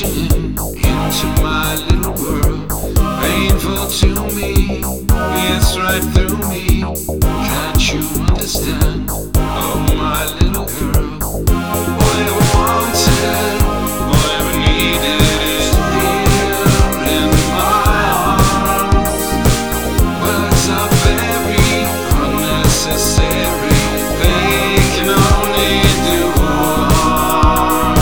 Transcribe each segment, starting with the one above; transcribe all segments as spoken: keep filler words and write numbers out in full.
crashing into my little world. Painful to me, it's right through me. Can't you understand? Oh, my little girl. Whatever wanted, whatever needed is here in my arms. Words are very unnecessary. They can only do harm.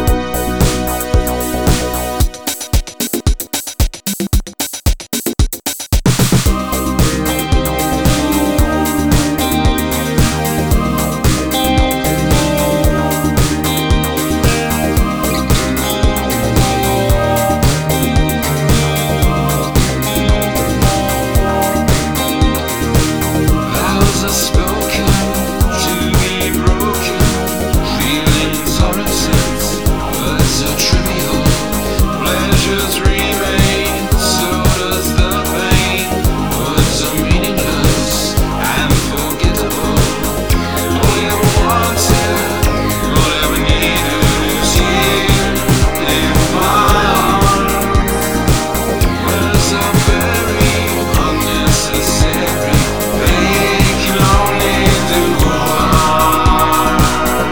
Vows are spoken to be broken. Feelings are intense, words are trivial. Pleasures remain, so does the pain. Words are meaningless and forgettable. Whatever wanted, whatever needed is here in my arms. Words are very unnecessary. They can only do harm.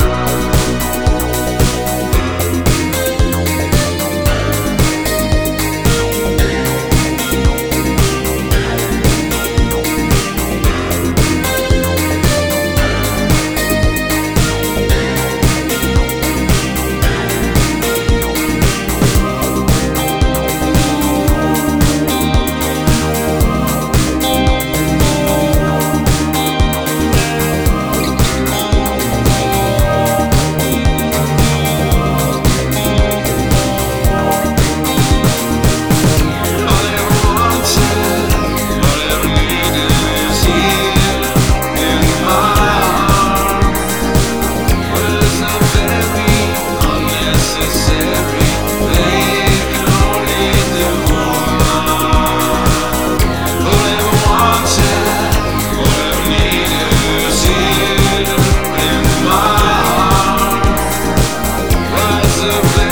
Whatever wanted, whatever needed is here in my arms. Words are very unnecessary. They can only do harm. Whatever wanted, whatever needed is here in my arms. Words are very